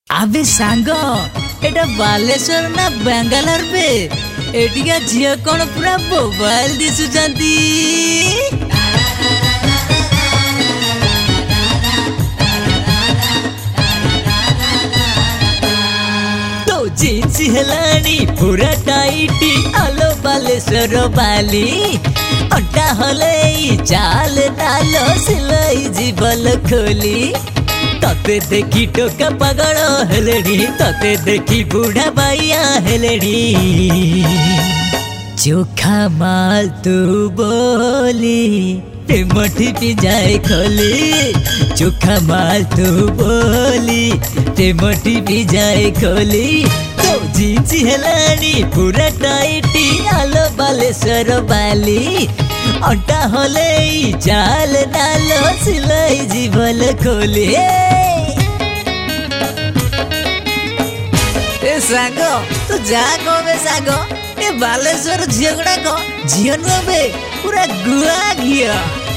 आबे सांग एटा बालेश्वर ना बेंगालोर बे एटिया झियो कौन पूरा मोबाइल दिसुचंती। तो जींस हेलानी पूरा टाइटी आलो बालेश्वर बाली अट्टा हले चाल नालो सिलाई जीवल खोली तते देखी टोका पागल हेलेड़ी तते देखी बूढ़ा बाइया हेलेड़ी चोखा माल तू बोली टेमठी पी जाए खोली चोखा माल तू बोली टेमठी पी जाए खोली तो जींस हेलानी पूरा टाइटी आलो बालेश्वर बाली अट्टा हले चाल नालो सिलाई जीवल खोली। ए सांग तू जा कबे सांग ए बालेश्वर झियो गुड़ाक झियो नुहे पूरा गुआ घिया।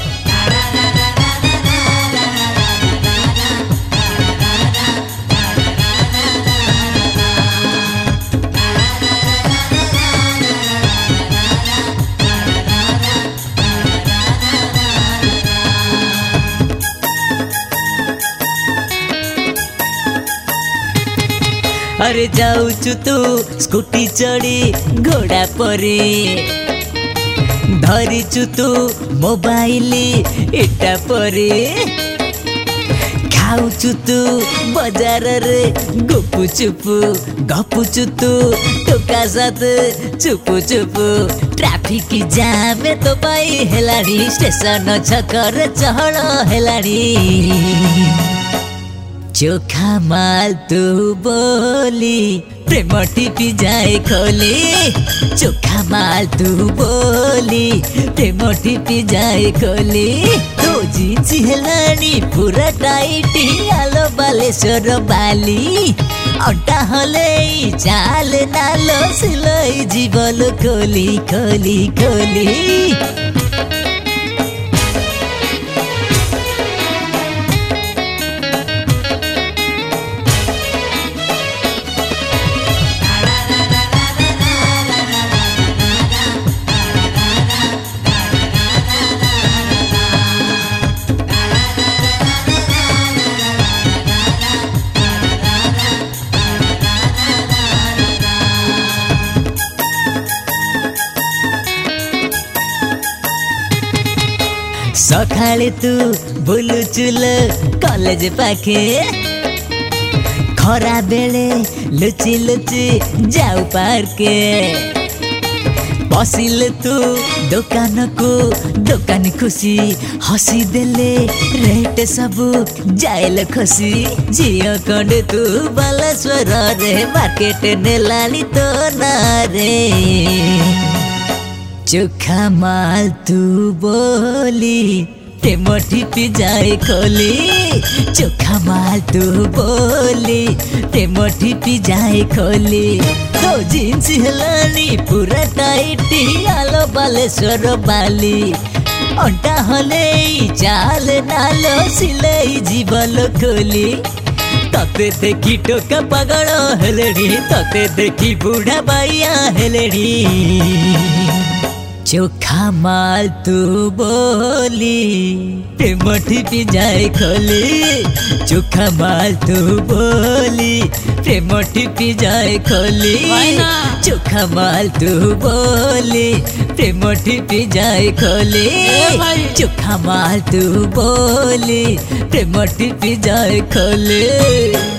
अरे जाऊचु तू स्कूटी चढ़ी घोड़ा परे धरीचु तू मोबाइल इटा परे खाऊचु तू बाजार रे गुपु चुपु गपुचु तू टोका साथ चुपु चुपु ट्रैफिक जाम तो पाई हेलाड़ी स्टेशन छकर चहल हेलाड़ी चोखा माल तू बोली प्रेम टीपी जाए खोली चोखा माल तू बोली प्रेम टीपी जाए खोली तो जींस हेलानी पूरा टाइटी आलो बालेश्वर बाली अट्टा हले चाल नालो सिलाई जीवल खोली खोली खोली। सकाले तू बुलुचुल कॉलेज पाखे खरा बेले लुचि लुचि जाऊ पार्के बसिले तू दुकान को दुकान खुशी हसी देले रेट सबू जाएल खुशी झियो कंडे तू बालेश्वर रे मार्केट नेलाली तो ना रे चोखा माल तू बोली टेमठी पी जाए खोली चोखा माल तू बोली टेमठी पी जाए खोली तो जींस हेलानी पूरा टाइटी आलो बालेश्वर बाली अट्टा हले चाल नालो सिलाई जीवल खोली तते देखी टोका पागल हेलेड़ी तते देखी बूढ़ा बाइया हेलेड़ी चोखा माल तू बोली प्रेमठी पी जाए खोली चोखा माल तू बोली प्रेमठी पी जाए खोली चोखा माल तू बोली प्रेमठी पी जाए खोली चोखा माल तू बोली प्रेमठी पी जाए खोली।